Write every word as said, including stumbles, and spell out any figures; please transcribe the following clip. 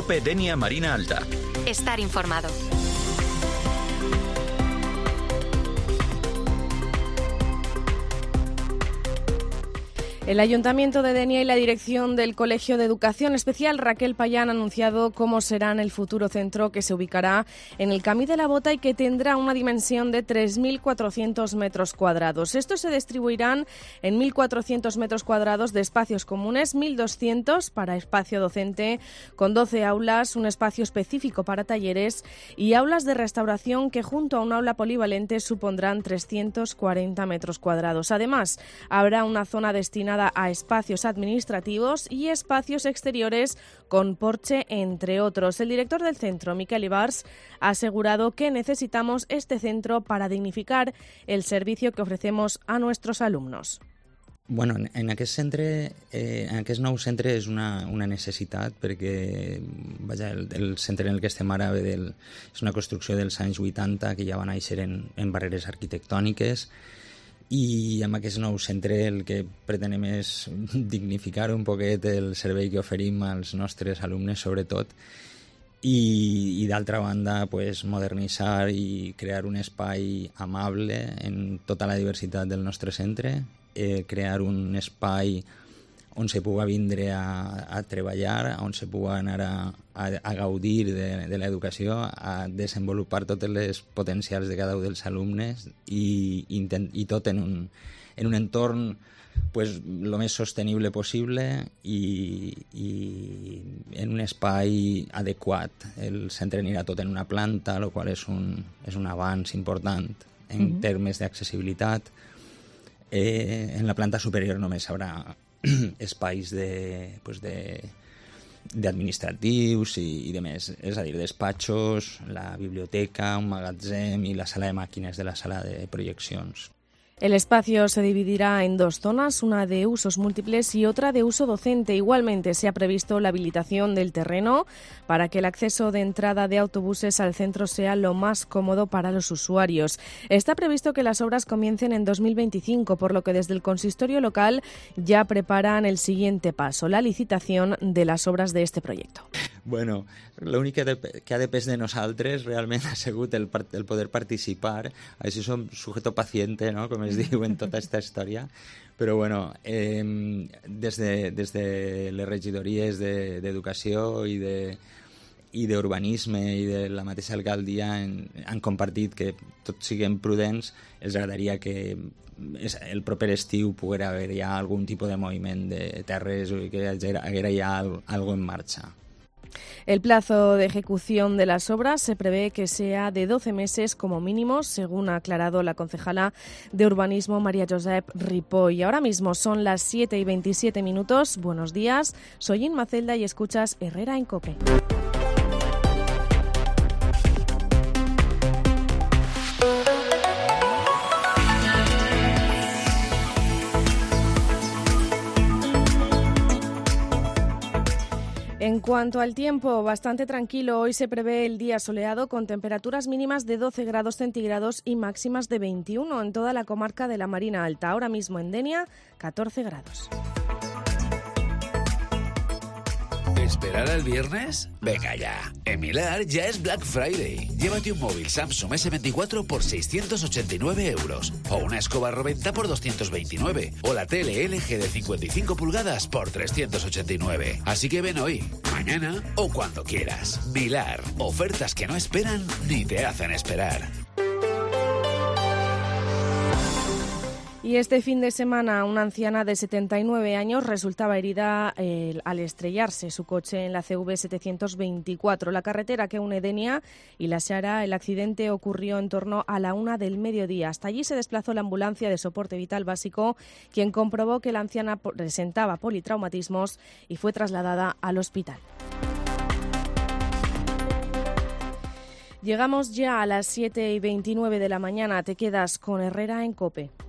COPE Denia Marina Alta. Estar informado. El Ayuntamiento de Denia y la dirección del Colegio de Educación Especial Raquel Payá han anunciado cómo será en el futuro centro, que se ubicará en el Camí de la Bota y que tendrá una dimensión de tres mil cuatrocientos metros cuadrados. Estos se distribuirán en mil cuatrocientos metros cuadrados de espacios comunes, mil doscientos para espacio docente, con doce aulas, un espacio específico para talleres y aulas de restauración que junto a un aula polivalente supondrán trescientos cuarenta metros cuadrados. Además, habrá una zona destinada a espacios administrativos y espacios exteriores con porche, entre otros. El director del centro, Miquel Ibars, ha asegurado que necesitamos este centro para dignificar el servicio que ofrecemos a nuestros alumnos. Bueno, en aquest centre, eh, en aquest nou centre és una, una necessitat perquè vaja, el, el centre en el que estem ara ve del, és una construcció dels anys vuitanta que ja va néixer en, en barreres arquitectòniques, i amb aquest nou centre el que pretenem és dignificar un poquet el servei que oferim als nostres alumnes, sobretot, i, i d'altra banda pues, modernitzar i crear un espai amable en tota la diversitat del nostre centre, eh, crear un espai on se puga vindre a, a treballar, on se puga anar a, a, a gaudir de, de l'educació, a desenvolupar totes les potencials de cada un dels alumnes i, intent, i tot en un, en un entorn pues, lo més sostenible possible i, i en un espai adequat. El centre anirà tot en una planta, el qual és un, és un avanç important en uh-huh. termes d'accessibilitat. Eh, en la planta superior només haurà espais de, pues de, d'administratius i, i de més, és a dir, despatxos, la biblioteca, un magatzem i la sala de màquines de la sala de projeccions. El espacio se dividirá en dos zonas, una de usos múltiples y otra de uso docente. Igualmente se ha previsto la habilitación del terreno para que el acceso de entrada de autobuses al centro sea lo más cómodo para los usuarios. Está previsto que las obras comiencen en dos mil veinticinco, por lo que desde el consistorio local ya preparan el siguiente paso, la licitación de las obras de este proyecto. Bueno, l'únic que, que ha depès de nosaltres realment ha sigut el, el poder participar. A veure si som sujeto paciente, no?, com es diu en tota aquesta història. Però bueno, eh, des, de, des de les regidories de, d'educació i de i d'urbanisme i de la mateixa alcaldia han, han compartit que tots siguem prudents. Els agradaria que el proper estiu poguera haver ja algun tipus de moviment de terres o que haguera ja algo en marxa. El plazo de ejecución de las obras se prevé que sea de doce meses como mínimo, según ha aclarado la concejala de Urbanismo María Josep Ripoll. Ahora mismo son las siete y veintisiete minutos. Buenos días, soy Inma Celda y escuchas Herrera en COPE. En cuanto al tiempo, bastante tranquilo. Hoy se prevé el día soleado con temperaturas mínimas de doce grados centígrados y máximas de veintiuno en toda la comarca de la Marina Alta. Ahora mismo en Denia, catorce grados. ¿Esperar al viernes? Venga ya. En Milar ya es Black Friday. Llévate un móvil Samsung ese veinticuatro por seiscientos ochenta y nueve euros. O una escoba Roventa por doscientos veintinueve. O la tele L G de cincuenta y cinco pulgadas por trescientos ochenta y nueve. Así que ven hoy, mañana o cuando quieras. Milar. Ofertas que no esperan ni te hacen esperar. Y este fin de semana una anciana de setenta y nueve años resultaba herida eh, al estrellarse su coche en la C V setecientos veinticuatro. La carretera que une Denia y La Xara, el accidente ocurrió en torno a la una del mediodía. Hasta allí se desplazó la ambulancia de soporte vital básico, quien comprobó que la anciana presentaba politraumatismos y fue trasladada al hospital. Llegamos ya a las siete y veintinueve de la mañana. Te quedas con Herrera en COPE.